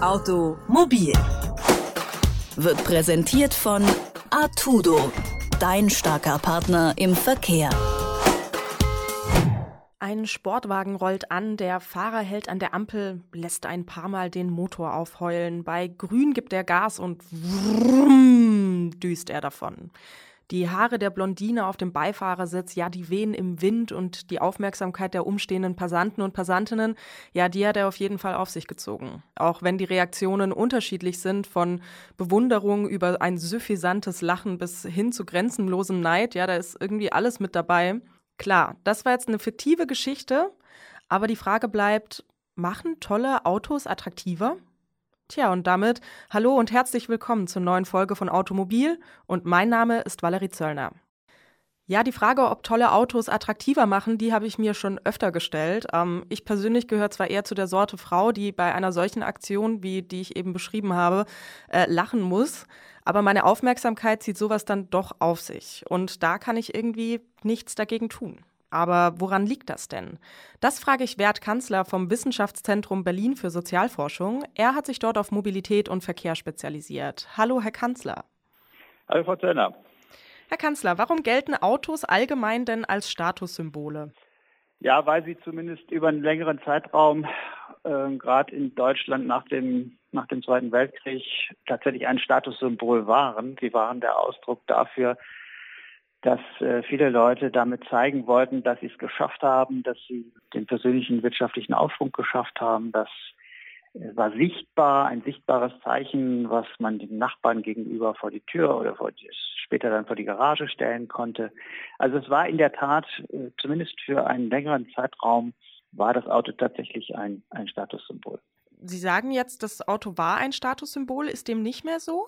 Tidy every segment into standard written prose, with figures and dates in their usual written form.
Automobil wird präsentiert von Artudo, dein starker Partner im Verkehr. Ein Sportwagen rollt an, der Fahrer hält an der Ampel, lässt ein paar Mal den Motor aufheulen. Bei Grün gibt er Gas und vrrrm, düst er davon. Die Haare der Blondine auf dem Beifahrersitz, ja, die wehen im Wind und die Aufmerksamkeit der umstehenden Passanten und Passantinnen, ja, die hat er auf jeden Fall auf sich gezogen. Auch wenn die Reaktionen unterschiedlich sind, von Bewunderung über ein suffisantes Lachen bis hin zu grenzenlosem Neid, ja, da ist irgendwie alles mit dabei. Klar, das war jetzt eine fiktive Geschichte, aber die Frage bleibt, machen tolle Autos attraktiver? Tja, und damit hallo und herzlich willkommen zur neuen Folge von Automobil und mein Name ist Valerie Zöllner. Ja, die Frage, ob tolle Autos attraktiver machen, die habe ich mir schon öfter gestellt. Ich persönlich gehöre zwar eher zu der Sorte Frau, die bei einer solchen Aktion, wie die ich eben beschrieben habe, lachen muss, aber meine Aufmerksamkeit zieht sowas dann doch auf sich und da kann ich irgendwie nichts dagegen tun. Aber woran liegt das denn? Das frage ich Bert Kanzler vom Wissenschaftszentrum Berlin für Sozialforschung. Er hat sich dort auf Mobilität und Verkehr spezialisiert. Hallo, Herr Kanzler. Hallo, Frau Zöllner. Herr Kanzler, warum gelten Autos allgemein denn als Statussymbole? Ja, weil sie zumindest über einen längeren Zeitraum, gerade in Deutschland nach dem Zweiten Weltkrieg, tatsächlich ein Statussymbol waren. Sie waren der Ausdruck dafür, dass viele Leute damit zeigen wollten, dass sie es geschafft haben, dass sie den persönlichen wirtschaftlichen Aufschwung geschafft haben. Das war sichtbar, ein sichtbares Zeichen, was man den Nachbarn gegenüber vor die Tür oder später dann vor die Garage stellen konnte. Also es war in der Tat, zumindest für einen längeren Zeitraum, war das Auto tatsächlich ein Statussymbol. Sie sagen jetzt, das Auto war ein Statussymbol. Ist dem nicht mehr so?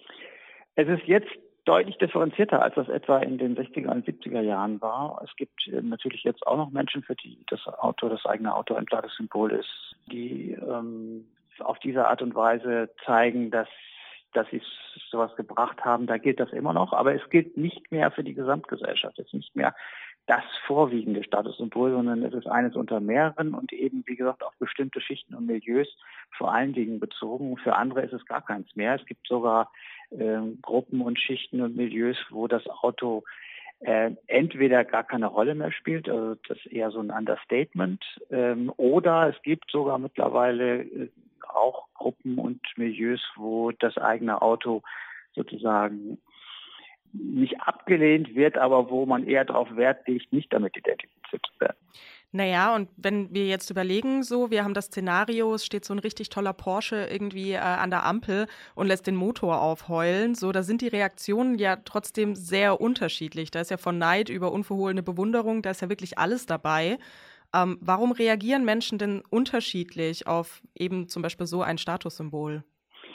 Es ist jetzt deutlich differenzierter, als das etwa in den 60er und 70er Jahren war. Es gibt natürlich jetzt auch noch Menschen, für die das eigene Auto ein Statussymbol ist, die auf diese Art und Weise zeigen, dass sie sowas gebracht haben. Da gilt das immer noch, aber es gilt nicht mehr für die Gesamtgesellschaft. Es ist nicht mehr das vorwiegende Statussymbol, sondern es ist eines unter mehreren und eben, wie gesagt, auf bestimmte Schichten und Milieus vor allen Dingen bezogen. Für andere ist es gar keins mehr. Es gibt sogar Gruppen und Schichten und Milieus, wo das Auto entweder gar keine Rolle mehr spielt, also das ist eher so ein Understatement, oder es gibt sogar mittlerweile auch Gruppen und Milieus, wo das eigene Auto sozusagen nicht abgelehnt wird, aber wo man eher darauf Wert legt, nicht damit identifiziert zu werden. Naja, und wenn wir jetzt überlegen, wir haben das Szenario, es steht so ein richtig toller Porsche irgendwie an der Ampel und lässt den Motor aufheulen, da sind die Reaktionen ja trotzdem sehr unterschiedlich. Da ist ja von Neid über unverhohlene Bewunderung, da ist ja wirklich alles dabei. Warum reagieren Menschen denn unterschiedlich auf eben zum Beispiel so ein Statussymbol?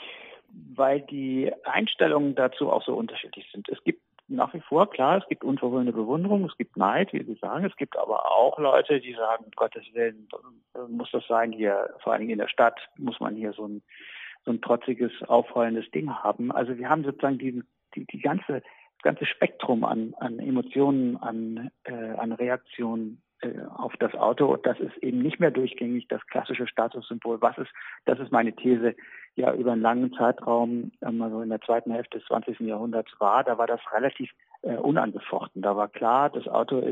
Weil die Einstellungen dazu auch so unterschiedlich sind. Es gibt nach wie vor, klar, es gibt unverhohlene Bewunderung, es gibt Neid, wie Sie sagen. Es gibt aber auch Leute, die sagen, um Gottes Willen, muss das sein hier, vor allen Dingen in der Stadt, muss man hier so ein trotziges, aufheulendes Ding haben. Also wir haben sozusagen das ganze Spektrum an Emotionen, an Reaktionen auf das Auto. Das ist eben nicht mehr durchgängig das klassische Statussymbol. Das ist meine These, ja über einen langen Zeitraum, also in der zweiten Hälfte des 20. Jahrhunderts da war das relativ unangefochten. Da war klar, das Auto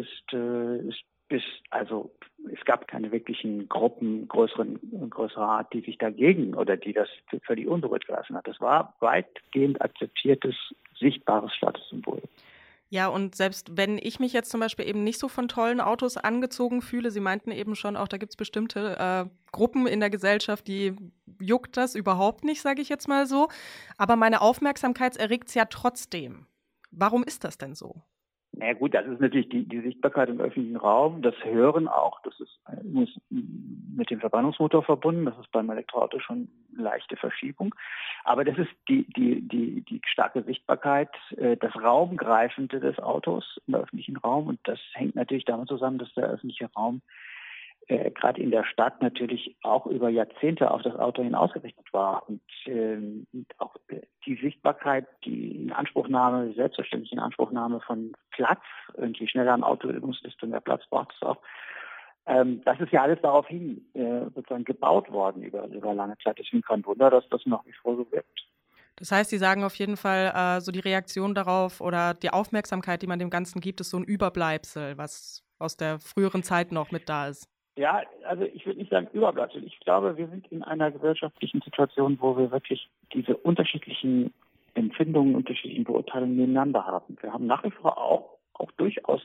also es gab keine wirklichen Gruppen größerer Art, die sich dagegen oder die das völlig unberührt gelassen hat. Das war weitgehend akzeptiertes, sichtbares Statussymbol. Ja, und selbst wenn ich mich jetzt zum Beispiel eben nicht so von tollen Autos angezogen fühle, Sie meinten eben schon auch, da gibt es bestimmte Gruppen in der Gesellschaft, die juckt das überhaupt nicht, sage ich jetzt mal so. Aber meine Aufmerksamkeit erregt es ja trotzdem. Warum ist das denn so? Na gut, das ist natürlich die Sichtbarkeit im öffentlichen Raum, das Hören auch, das ist mit dem Verbrennungsmotor verbunden, das ist beim Elektroauto schon eine leichte Verschiebung. Aber das ist die starke Sichtbarkeit, das Raumgreifende des Autos im öffentlichen Raum. Und das hängt natürlich damit zusammen, dass der öffentliche Raum gerade in der Stadt natürlich auch über Jahrzehnte auf das Auto hin ausgerichtet war. Und auch die Sichtbarkeit, die selbstverständliche Inanspruchnahme von Platz, und je schneller ein Auto muss, desto mehr Platz braucht es auch, Das ist ja alles daraufhin sozusagen gebaut worden über lange Zeit. Deswegen kein Wunder, dass das nach wie vor so wirkt. Das heißt, Sie sagen auf jeden Fall, so die Reaktion darauf oder die Aufmerksamkeit, die man dem Ganzen gibt, ist so ein Überbleibsel, was aus der früheren Zeit noch mit da ist. Ja, also ich würde nicht sagen Überbleibsel. Ich glaube, wir sind in einer gesellschaftlichen Situation, wo wir wirklich diese unterschiedlichen Empfindungen, unterschiedlichen Beurteilungen nebeneinander haben. Wir haben nach wie vor auch durchaus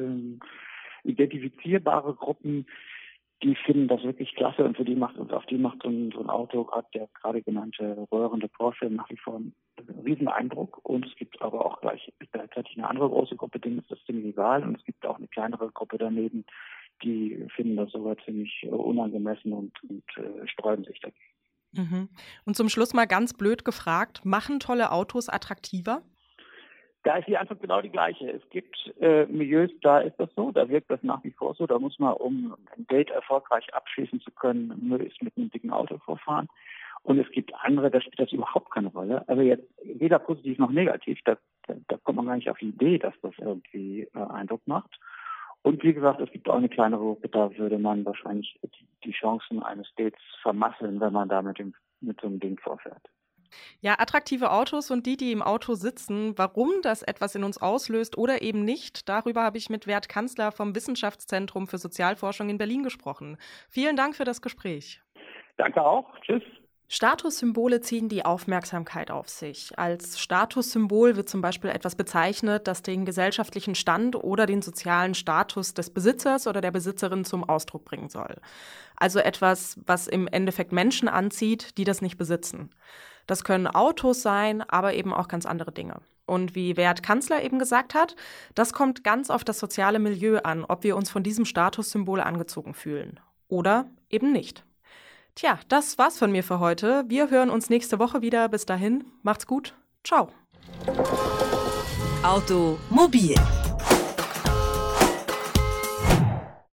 identifizierbare Gruppen, die finden das wirklich klasse und auf die macht so ein Auto, der gerade genannte röhrende Porsche, nach wie vor einen riesen Eindruck. Und es gibt aber auch gleichzeitig eine andere große Gruppe, denen ist das ziemlich egal. Und es gibt auch eine kleinere Gruppe daneben, die finden das sogar ziemlich unangemessen und sträuben sich dagegen. Mhm. Und zum Schluss mal ganz blöd gefragt, machen tolle Autos attraktiver? Da ist die Antwort genau die gleiche. Es gibt Milieus, da ist das so, da wirkt das nach wie vor so. Da muss man, um ein Date erfolgreich abschließen zu können, möglichst mit einem dicken Auto vorfahren. Und es gibt andere, da spielt das überhaupt keine Rolle. Also jetzt weder positiv noch negativ. Da kommt man gar nicht auf die Idee, dass das irgendwie Eindruck macht. Und wie gesagt, es gibt auch eine kleinere Gruppe, da würde man wahrscheinlich die Chancen eines Dates vermasseln, wenn man da mit so einem Ding vorfährt. Ja, attraktive Autos und die im Auto sitzen, warum das etwas in uns auslöst oder eben nicht, darüber habe ich mit Wert Kanzler vom Wissenschaftszentrum für Sozialforschung in Berlin gesprochen. Vielen Dank für das Gespräch. Danke auch. Tschüss. Statussymbole ziehen die Aufmerksamkeit auf sich. Als Statussymbol wird zum Beispiel etwas bezeichnet, das den gesellschaftlichen Stand oder den sozialen Status des Besitzers oder der Besitzerin zum Ausdruck bringen soll. Also etwas, was im Endeffekt Menschen anzieht, die das nicht besitzen. Das können Autos sein, aber eben auch ganz andere Dinge. Und wie Wert Kanzler eben gesagt hat, das kommt ganz auf das soziale Milieu an, ob wir uns von diesem Statussymbol angezogen fühlen. Oder eben nicht. Tja, das war's von mir für heute. Wir hören uns nächste Woche wieder. Bis dahin, macht's gut. Ciao. Automobil